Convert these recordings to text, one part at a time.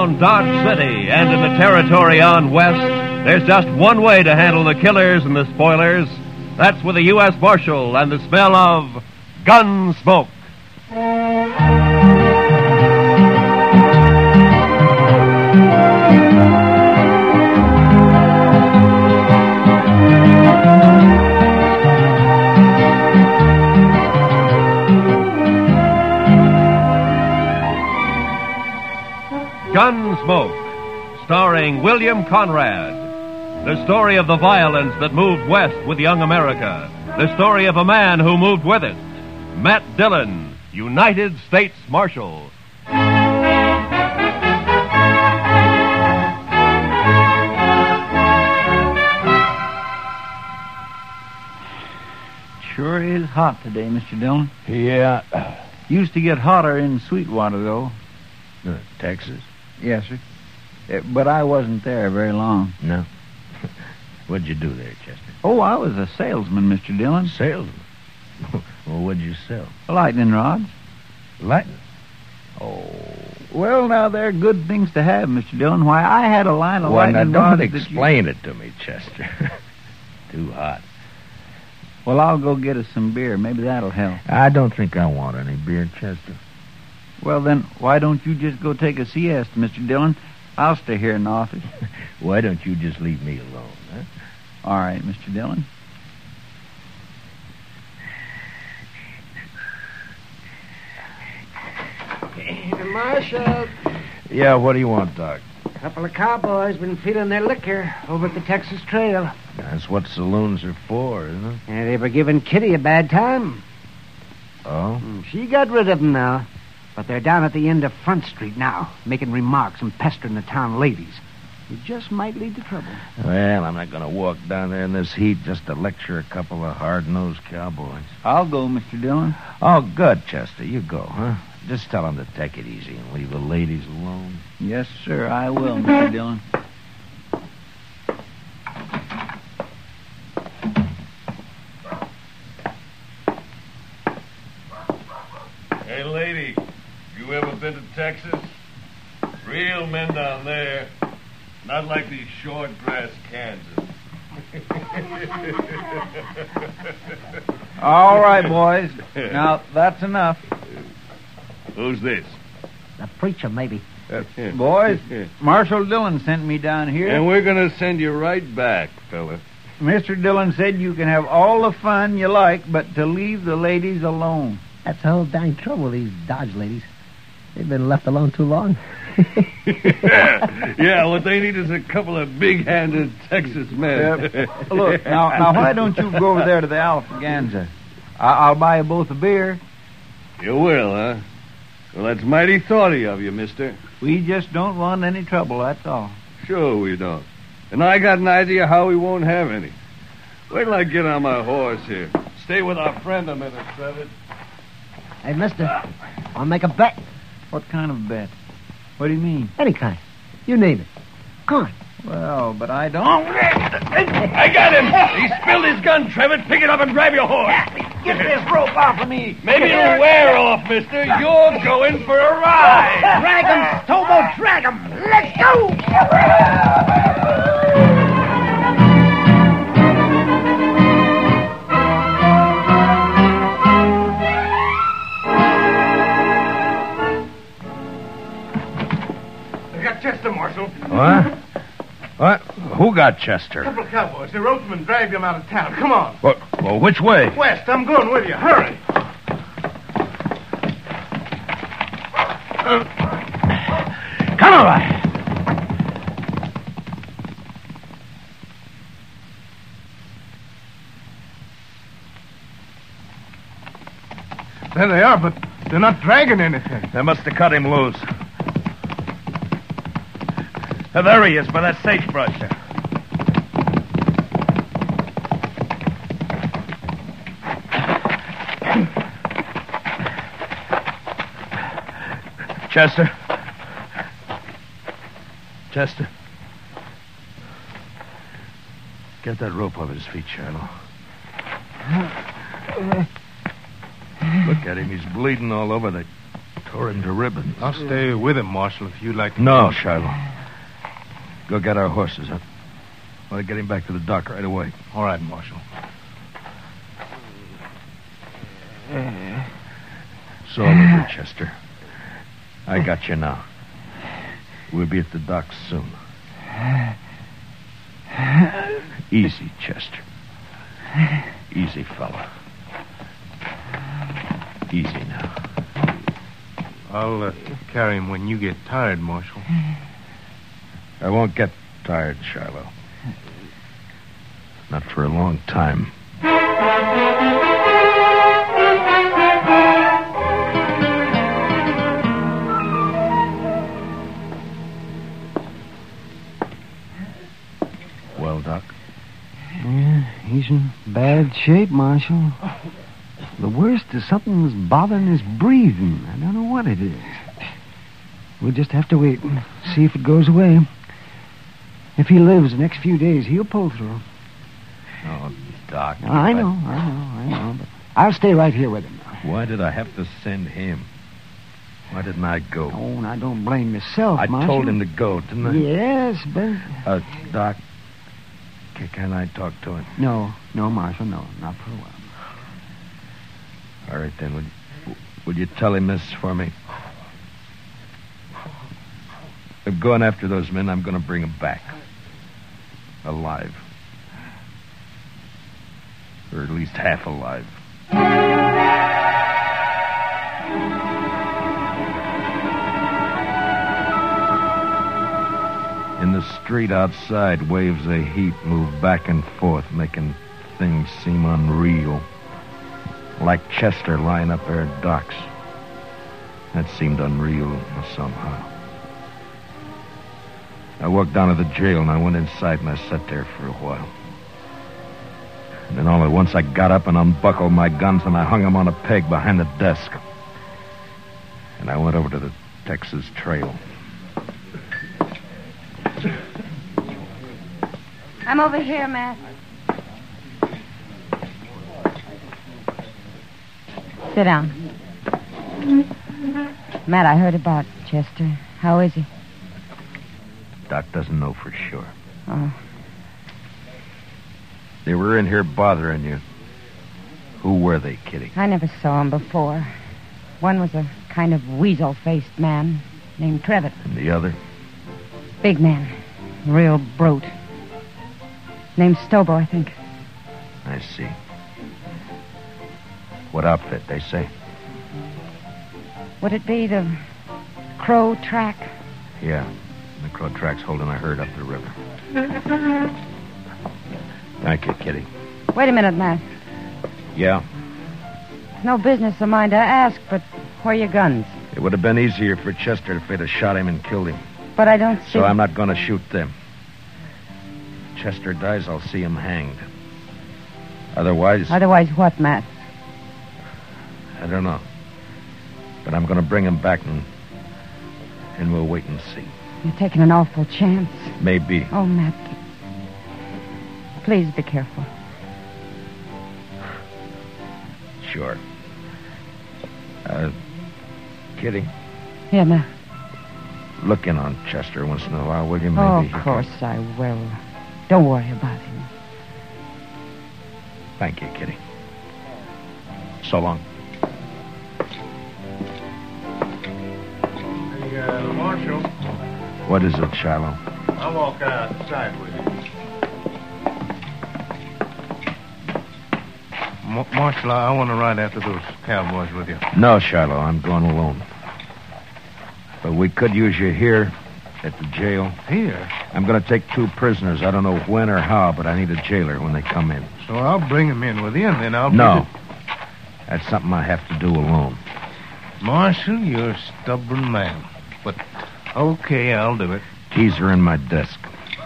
around Dodge City and in the territory on west, there's just one way to handle the killers and the spoilers. That's with a U.S. Marshal and the smell of gun smoke. Gunsmoke, starring William Conrad. The story of the violence that moved west with young America. The story of a man who moved with it. Matt Dillon, United States Marshal. Sure is hot today, Mr. Dillon. Yeah. Used to get hotter in Sweetwater, though. Texas? Yes, sir. But I wasn't there very long. No. What'd you do there, Chester? Oh, I was a salesman, Mr. Dillon. Salesman? Well, what'd you sell? Lightning rods. Lightning? Oh. Well, now, they're good things to have, Mr. Dillon. Why, I had a line of lightning now, rods. don't explain it to me, Chester. Too hot. Well, I'll go get us some beer. Maybe that'll help. I don't think I want any beer, Chester. Well, then, why don't you just go take a siesta, Mr. Dillon? I'll stay here in the office. Why don't you just leave me alone, huh? All right, Mr. Dillon. Marshal. Yeah, what do you want, Doc? A couple of cowboys been feeding their liquor over at the Texas Trail. That's what saloons are for, isn't it? And they were giving Kitty a bad time. Oh? She got rid of them now. But they're down at the end of Front Street now, making remarks and pestering the town ladies. It just might lead to trouble. Well, I'm not going to walk down there in this heat just to lecture a couple of hard-nosed cowboys. I'll go, Mr. Dillon. Oh, good, Chester. You go, huh? Just tell them to take it easy and leave the ladies alone. Yes, sir, I will, Mr. Dillon. Hey, lady, you ever been to Texas? Real men down there. Not like these short grass Kansas. All right, boys. Now, that's enough. Who's this? The preacher, maybe. Boys, Marshal Dillon sent me down here. And we're going to send you right back, fella. Mr. Dillon said you can have all the fun you like, but to leave the ladies alone. That's the whole dang trouble with these Dodge ladies. They've been left alone too long. Yeah, what they need is a couple of big-handed Texas men. Look, now, why don't you go over there to the Alfaganza? I'll buy you both a beer. You will, huh? Well, that's mighty thoughty of you, mister. We just don't want any trouble, that's all. Sure we don't. And I got an idea how we won't have any. Wait till I get on my horse here. Stay with our friend a minute, Trevor. Hey, mister, I'll make a bet. What kind of bet? What do you mean? Any kind. You name it. Come on. Well, but I don't... I got him! He spilled his gun, Trevor. Pick it up and grab your horse. Get this rope off of me! Maybe it'll wear off, mister. You're going for a ride. Drag him, Tobo, drag him. Let's go! Chester, Marshal. What? What? Who got Chester? A couple of cowboys. They roped him and dragged him out of town. Come on. Well, which way? West, I'm going with you. Hurry. Come on. There they are, but they're not dragging anything. They must have cut him loose. There he is, by that sagebrush. Chester. Chester. Get that rope off his feet, Shiloh. Look at him. He's bleeding all over. They Tore him to ribbons. I'll stay with him, Marshal, if you'd like to. No, Shiloh. Go get our horses. I want to get him back to the dock right away. All right, Marshal. It's all over, Chester. I got you now. We'll be at the dock soon. Easy, Chester. Easy, fella. Easy now. I'll carry him when you get tired, Marshal. I won't get tired, Shiloh. Not for a long time. Well, Doc? Yeah, he's in bad shape, Marshal. The worst is something that's bothering his breathing. I don't know what it is. We'll just have to wait and see if it goes away. If he lives the next few days, he'll pull through. Oh, Doc. I know. But I'll stay right here with him now. Why did I have to send him? Why didn't I go? Oh, and I don't blame myself, I Marshal. told him to go, didn't I? Yes, but... Doc, can I talk to him? No, Marshal, no. Not for a while. All right, then. Would you tell him this for me? I'm going after those men. I'm going to bring them back. Alive. Or at least half alive. In the street outside, waves of heat move back and forth, making things seem unreal. Like Chester lying up there at docks. That seemed unreal somehow. I walked down to the jail and I went inside and I sat there for a while. And then all at once I got up and unbuckled my guns and I hung them on a peg behind the desk. And I went over to the Texas Trail. I'm over here, Matt. Sit down. Matt, I heard about Chester. How is he? Doc doesn't know for sure. Oh. They were in here bothering you. Who were they, Kitty? I never saw him before. One was a kind of weasel-faced man named Trevitt. And the other? Big man. Real brute. Named Stobo, I think. I see. What outfit, they say? Would it be the Crow Track? Yeah. The Crow Track's holding a herd up the river. Thank you, Kitty. Wait a minute, Matt. Yeah? It's no business of mine to ask, but where are your guns? It would have been easier for Chester if they'd have shot him and killed him. But I don't see... So I'm not going to shoot them. Chester dies, I'll see him hanged. Otherwise... Otherwise what, Matt? I don't know. But I'm going to bring him back and we'll wait and see. You're taking an awful chance. Maybe. Oh, Matt. Please be careful. Sure. Kitty, Yeah, Matt. look in on Chester once in a while, will you? Maybe Oh, he of can- course I will. Don't worry about him. Thank you, Kitty. So long. Hey, Marshal, What is it, Shiloh? I'll walk outside with you. Marshal, I want to ride after those cowboys with you. No, Shiloh, I'm going alone. But we could use you here at the jail. Here? I'm going to take 2 prisoners. I don't know when or how, but I need a jailer when they come in. So I'll bring them in with you, and then I'll... No. That's something I have to do alone. Marshal, you're a stubborn man. But, okay, I'll do it. Keys are in my desk.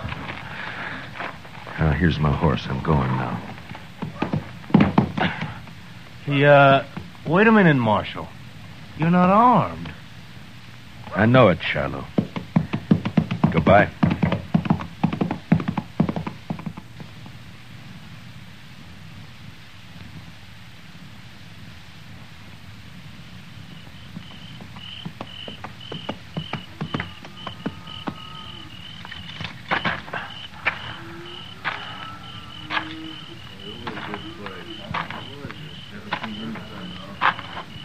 Here's my horse. I'm going now. Wait a minute, Marshal. You're not armed. I know it, Shiloh. Goodbye.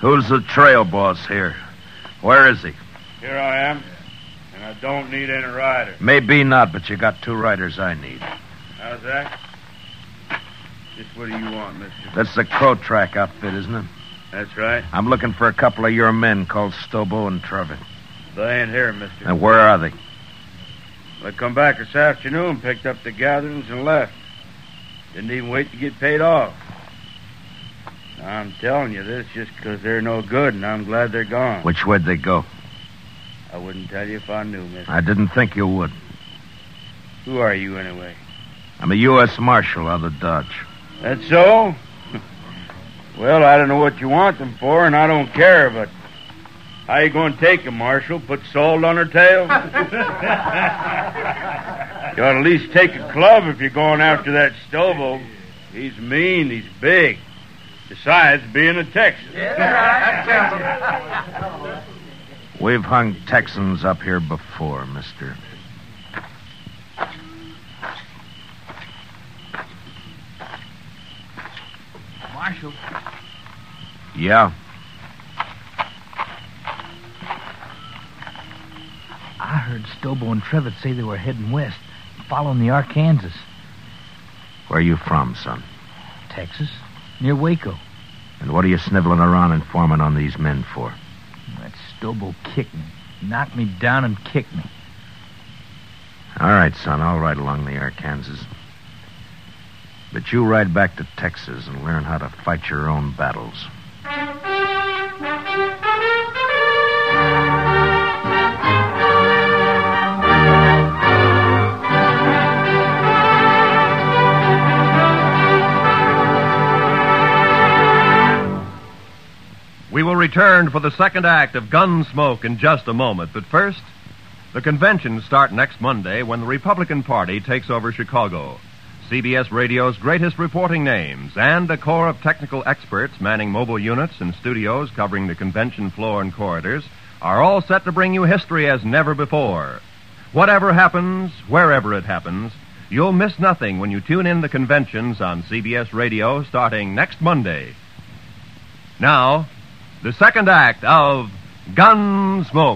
Who's the trail boss here? Where is he? Here I am, and I don't need any rider. Maybe not, but you got 2 riders I need. How's that? Just what do you want, mister? That's the Crow Track outfit, isn't it? That's right. I'm looking for a couple of your men called Stobo and Trevitt. They ain't here, mister. And where are they? They come back this afternoon, picked up the gatherings, and left. Didn't even wait to get paid off. I'm telling you this just because they're no good, and I'm glad they're gone. Which way'd they go? I wouldn't tell you if I knew, mister. I didn't think you would. Who are you, anyway? I'm a U.S. Marshal out of Dodge. That's so? Well, I don't know what you want them for, and I don't care, but how you going to take them, Marshal? Put salt on her tail? You ought to at least take a club if you're going after that Stobo. He's mean, he's big. Besides being a Texan. We've hung Texans up here before, mister. Marshal. Yeah? I heard Stobo and Trevitt say they were heading west, following the Arkansas. Where are you from, son? Texas, near Waco. And what are you sniveling around informing on these men for? That Stobo kicked me, knocked me down and kicked me. All right, son, I'll ride along the Arkansas. But you ride back to Texas and learn how to fight your own battles. We will return for the second act of Gunsmoke in just a moment. But first, the conventions start next Monday when the Republican Party takes over Chicago. CBS Radio's greatest reporting names and a corps of technical experts manning mobile units and studios covering the convention floor and corridors are all set to bring you history as never before. Whatever happens, wherever it happens, you'll miss nothing when you tune in the conventions on CBS Radio starting next Monday. Now, the second act of Gunsmoke.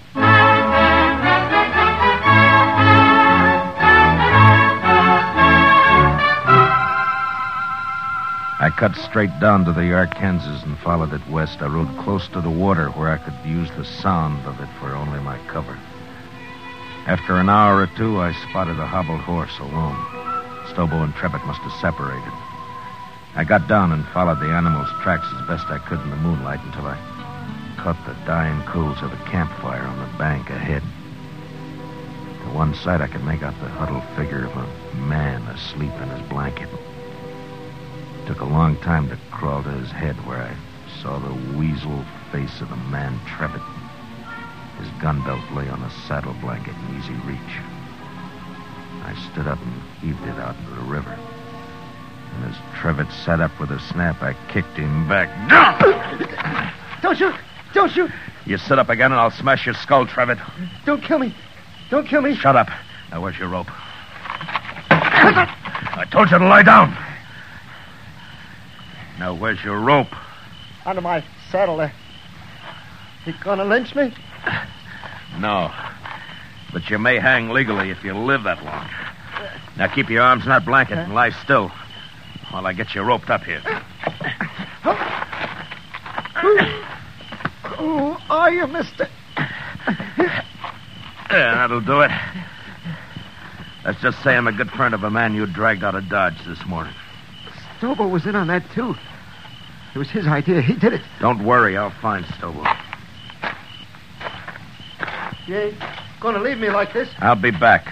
I cut straight down to the Arkansas and followed it west. I rode close to the water where I could use the sound of it for only my cover. After an hour or 2, I spotted a hobbled horse alone. Stobo and Trevitt must have separated. I got down and followed the animal's tracks as best I could in the moonlight until I caught the dying coals of a campfire on the bank ahead. To one side, I could make out the huddled figure of a man asleep in his blanket. It took a long time to crawl to his head where I saw the weasel face of the man Trevitt. His gun belt lay on a saddle blanket in easy reach. I stood up and heaved it out into the river. And as Trevitt sat up with a snap, I kicked him back. Don't shoot! Don't shoot! You sit up again and I'll smash your skull, Trevitt. Don't kill me! Don't kill me! Shut up. Now, where's your rope? I told you to lie down. Now, where's your rope? Under my saddle there. You gonna lynch me? No. But you may hang legally if you live that long. Now, keep your arms in that blanket and lie still while I get you roped up here. Who are you, mister? Yeah, that'll do it. Let's just say I'm a good friend of a man you dragged out of Dodge this morning. Stobo was in on that, too. It was his idea. He did it. Don't worry, I'll find Stobo. You ain't gonna leave me like this. I'll be back.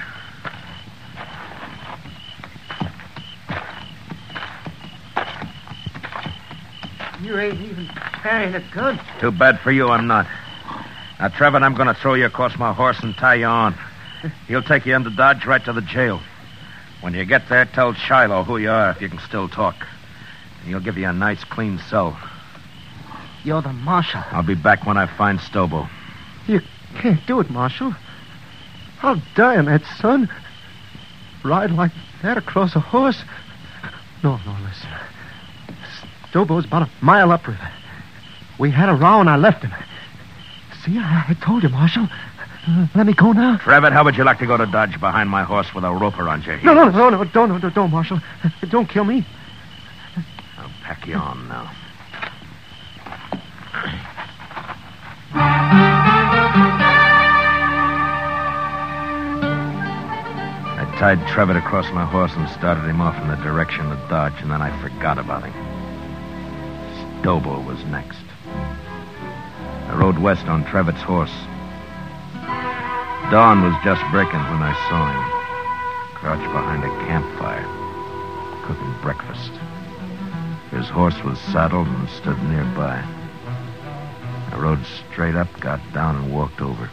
You ain't even carrying a gun. Too bad for you, I'm not. Now, Trevitt, I'm going to throw you across my horse and tie you on. He'll take you into Dodge right to the jail. When you get there, tell Shiloh who you are if you can still talk. And he'll give you a nice, clean cell. You're the marshal. I'll be back when I find Stobo. You can't do it, Marshal. I'll die on that, son. Ride like that across a horse. No, listen. Stobo's about a mile upriver. We had a row and I left him. See, I told you, Marshal. Let me go now. Trevitt, how would you like to go to Dodge behind my horse with a rope around your heels? No, don't, Marshal. Don't kill me. I'll pack you on now. I tied Trevitt across my horse and started him off in the direction of Dodge, and then I forgot about him. Stobo was next. I rode west on Trevitt's horse. Dawn was just breaking when I saw him, crouched behind a campfire, cooking breakfast. His horse was saddled and stood nearby. I rode straight up, got down, and walked over.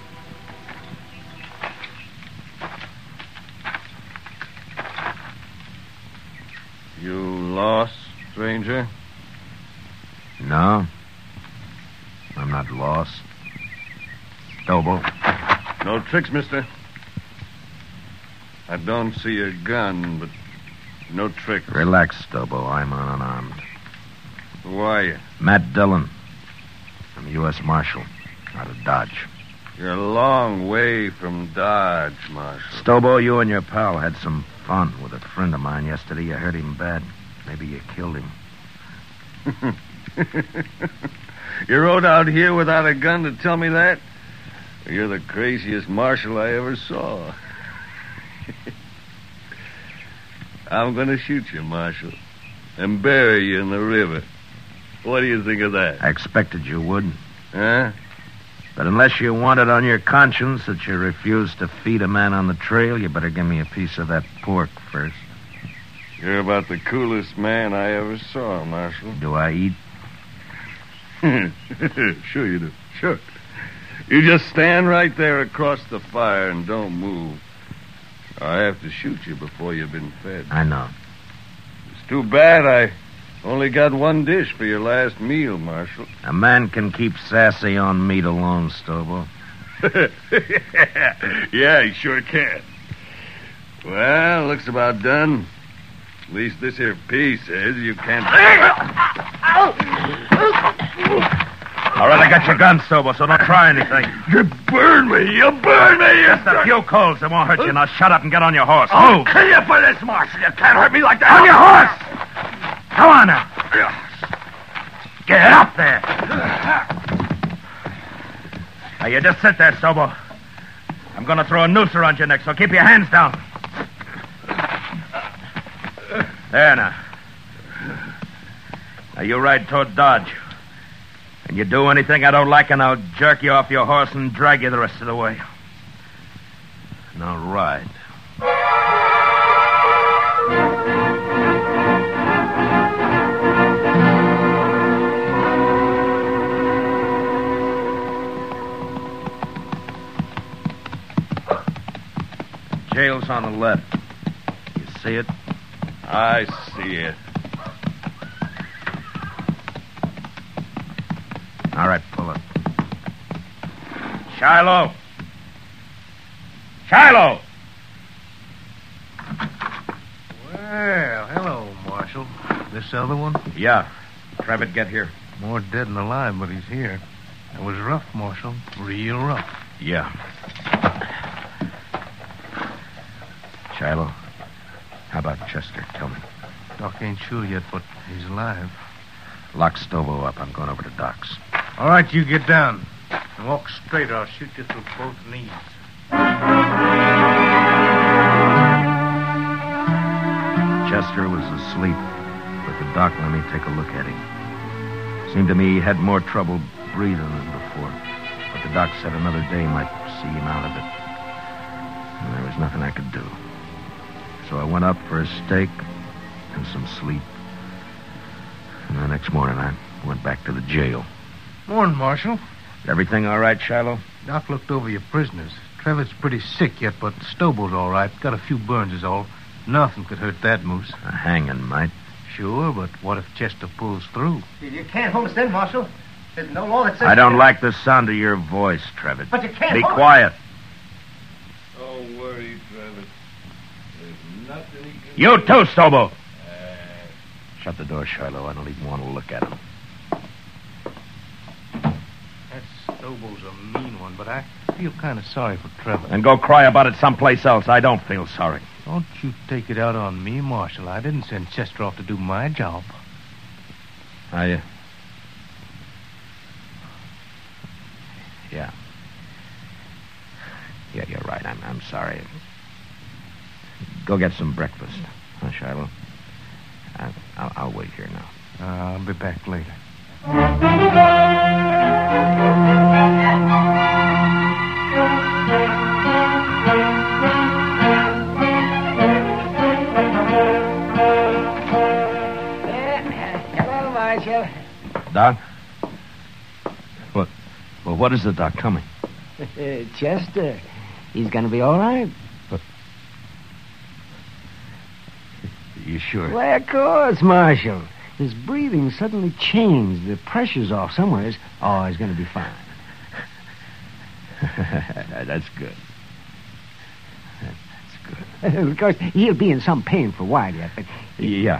You lost, stranger? No. I'm not lost. Stobo. No tricks, mister. I don't see a gun, but no tricks. Relax, Stobo. I'm unarmed. Who are you? Matt Dillon. I'm U.S. Marshal out of Dodge. You're a long way from Dodge, Marshal. Stobo, you and your pal had some fun with a friend of mine yesterday. You hurt him bad. Maybe you killed him. You rode out here without a gun to tell me that? You're the craziest marshal I ever saw. I'm going to shoot you, Marshal, and bury you in the river. What do you think of that? I expected you would. Huh? But unless you want it on your conscience that you refused to feed a man on the trail, you better give me a piece of that pork first. You're about the coolest man I ever saw, Marshal. Do I eat? Sure you do. Sure. You just stand right there across the fire and don't move. I have to shoot you before you've been fed. I know. It's too bad I only got one dish for your last meal, Marshal. A man can keep sassy on meat alone, Stobo. Yeah, he sure can. Well, looks about done. At least this here piece says you can't... All right, I got your gun, Stobo, so don't try anything. You burn me! You burn me! Just a few coals. It won't hurt you. Now shut up and get on your horse. I'll kill you for this, Marshal. You can't hurt me like that. On your horse! Come on now. Get up there. Now, you just sit there, Stobo. I'm going to throw a noose around your neck, so keep your hands down. There now. Now, you ride toward Dodge. And you do anything I don't like, and I'll jerk you off your horse and drag you the rest of the way. Now, ride. Jail's on the left. You see it? I see it. All right, pull up. Shiloh! Shiloh! Well, hello, Marshal. This other one? Yeah. Trevitt, get here. More dead than alive, but he's here. It was rough, Marshal. Real rough. Yeah. Shiloh, how about Chester? Tell me. Doc ain't sure yet, but he's alive. Lock Stobo up. I'm going over to Doc's. All right, you get down. And walk straight, or I'll shoot you through both knees. Chester was asleep, but the doc let me take a look at him. Seemed to me he had more trouble breathing than before. But the doc said another day might see him out of it. And there was nothing I could do. So I went up for a steak and some sleep. And the next morning I went back to the jail. Morning, Marshal. Everything all right, Shiloh? Doc looked over your prisoners. Trevitt's pretty sick yet, but Stobo's all right. Got a few burns is all. Nothing could hurt that moose. A hanging might. Sure, but what if Chester pulls through? You can't hold us in, Marshal. There's no law that says... I don't like the sound of your voice, Trevitt. But you can't Be hold... quiet. Don't worry, Trevitt. There's nothing he can... You too, Stobo. Shut the door, Shiloh. I don't even want to look at him. Stobo's a mean one, but I feel kind of sorry for Trevor. And go cry about it someplace else. I don't feel sorry. Don't you take it out on me, Marshal. I didn't send Chester off to do my job. Yeah. Yeah, you're right. I'm sorry. Go get some breakfast, huh, Shiloh? I'll wait here now. I'll be back later. Hello, Marshal. Doc? What is the doc coming? Chester. He's going to be all right. You sure? Why, of course, Marshal. His breathing suddenly changed. The pressure's off somewhere. Oh, he's going to be fine. That's good. Of course, he'll be in some pain for a while yet, but... Yeah.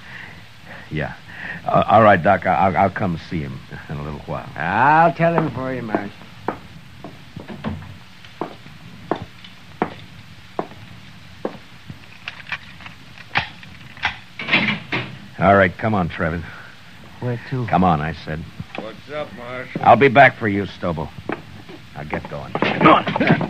All right, Doc, I'll come see him in a little while. I'll tell him for you, Marshal. All right, come on, Trevor. Where to? Come on, I said. What's up, Marshal? I'll be back for you, Stobo. Now get going. Come on.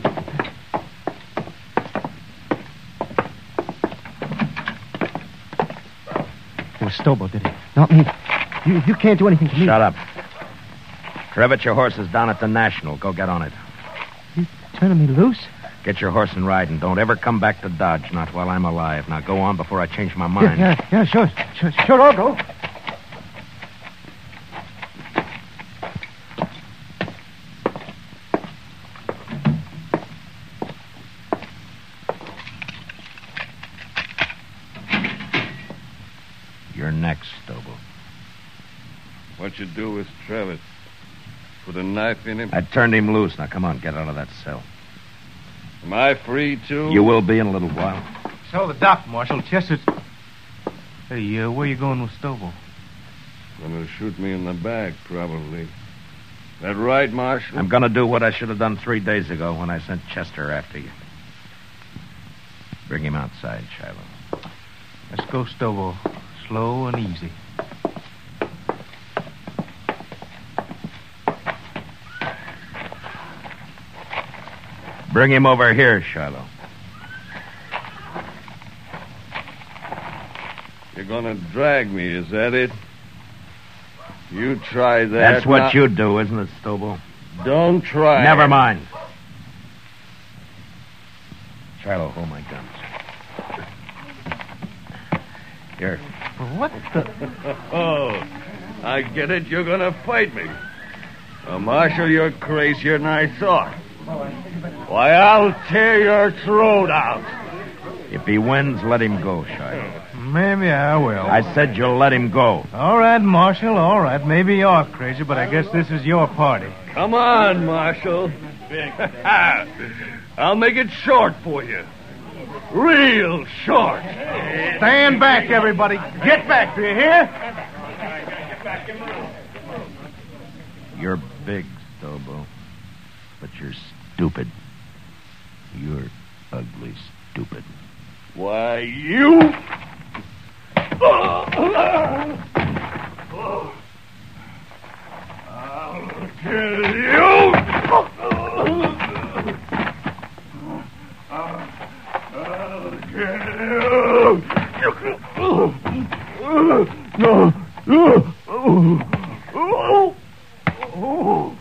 It was Stobo, did it? Not me. You can't do anything to me. Shut up. Trevitt, your horse is down at the National. Go get on it. You turning me loose? Get your horse and ride, and don't ever come back to Dodge, not while I'm alive. Now go on before I change my mind. Yeah, sure, I'll go. You're next, Stobo. What you do with Travis? Put a knife in him? I turned him loose. Now come on, get out of that cell. Am I free, too? You will be in a little while. So the doc, Marshal. Chester's... Hey, where you going with Stobo? Gonna shoot me in the back, probably. That right, Marshal? I'm gonna do what I should have done 3 days ago when I sent Chester after you. Bring him outside, Shiloh. Let's go, Stobo. Slow and easy. Bring him over here, Shiloh. You're gonna drag me, is that it? You try that. That's what now. you do, isn't it, Stobo? Don't try. Never mind. Shiloh, hold my guns. Here. What the... Oh, I get it. You're gonna fight me. Well, Marshal, you're crazier than I thought. Why, I'll tear your throat out. If he wins, let him go, Shiloh. Maybe I will. I said you'll let him go. All right, Marshal, all right. Maybe you're crazy, but I guess this is your party. Come on, Marshal. I'll make it short for you. Real short. Stand back, everybody. Get back, do you hear? You're big, Stobo, but you're stupid. You're ugly stupid. Why, you... I'll kill you. I'll kill you. No.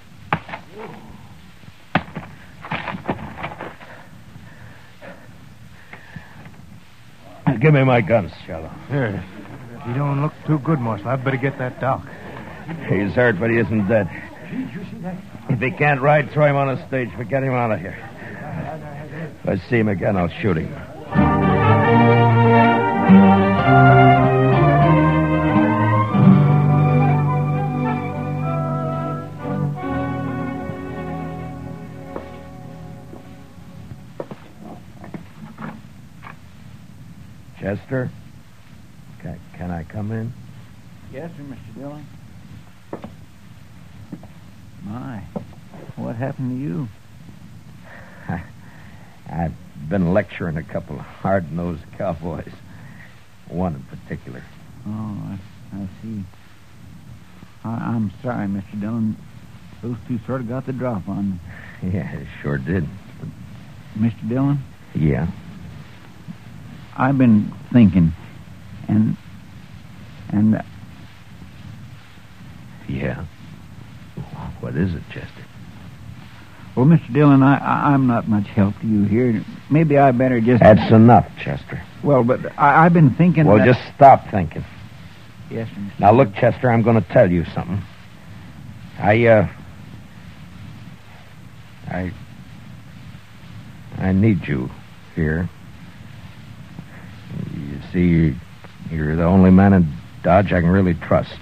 Give me my guns, Shiloh. Here. You don't look too good, Marshal. I'd better get that doc. He's hurt, but he isn't dead. If he can't ride, throw him on a stage, but get him out of here. If I see him again, I'll shoot him. Chester? Can I come in? Yes, sir, Mr. Dillon. My, What happened to you? I've been lecturing a couple of hard-nosed cowboys. One in particular. Oh, I see. I'm sorry, Mr. Dillon. Those two sort of got the drop on me. Yeah, it sure did. Mr. Dillon? Yeah? I've been thinking, and... Yeah? What is it, Chester? Well, Mr. Dillon, I'm not much help to you here. Maybe I better just... That's enough, Chester. Well, but I've been thinking... Well, that... just stop thinking. Yes, sir, Mr. Now, look, Chester, I'm going to tell you something. I need you here. You see, you're the only man in Dodge I can really trust.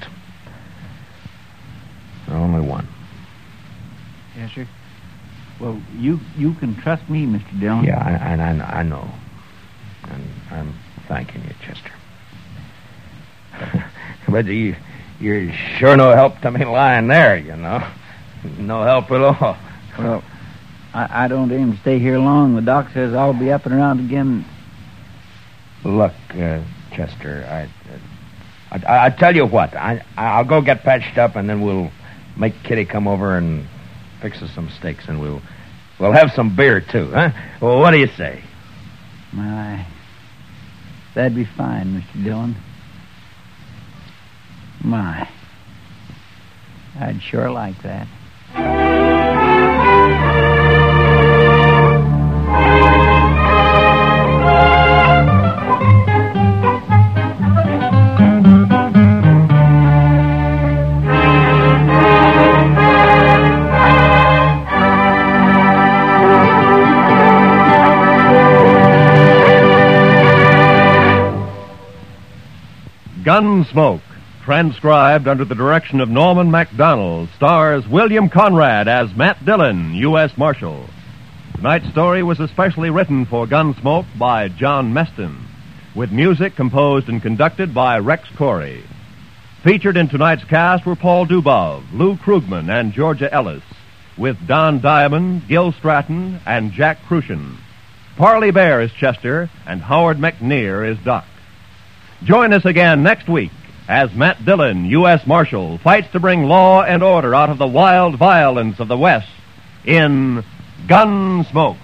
The only one. Yes, sir. Well, you can trust me, Mr. Dillon. Yeah, I know. And I'm thanking you, Chester. But you're sure no help to me lying there, you know. No help at all. Well, I don't aim to stay here long. The doc says I'll be up and around again. Look, Chester, I tell you what. I'll go get patched up, and then we'll make Kitty come over and fix us some steaks, and we'll have some beer, too, huh? Well, what do you say? My, that'd be fine, Mr. Dillon. My, I'd sure like that. Gunsmoke, transcribed under the direction of Norman MacDonald, stars William Conrad as Matt Dillon, U.S. Marshal. Tonight's story was especially written for Gunsmoke by John Meston, with music composed and conducted by Rex Corey. Featured in tonight's cast were Paul Dubov, Lou Krugman, and Georgia Ellis, with Don Diamond, Gil Stratton, and Jack Crucian. Parley Bear is Chester, and Howard McNear is Doc. Join us again next week as Matt Dillon, U.S. Marshal, fights to bring law and order out of the wild violence of the West in Gunsmoke.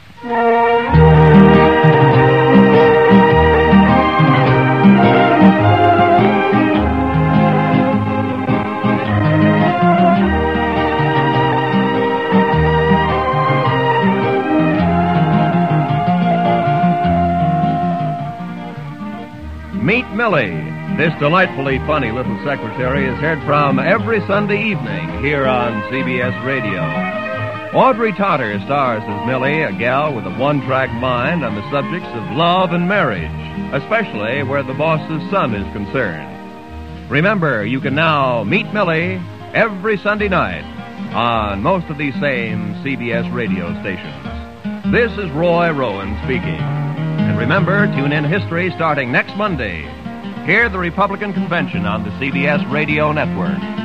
Meet Millie. This delightfully funny little secretary is heard from every Sunday evening here on CBS Radio. Audrey Totter stars as Millie, a gal with a one-track mind on the subjects of love and marriage, especially where the boss's son is concerned. Remember, you can now meet Millie every Sunday night on most of these same CBS radio stations. This is Roy Rowan speaking. And remember, tune in History starting next Monday. Hear the Republican Convention on the CBS Radio Network.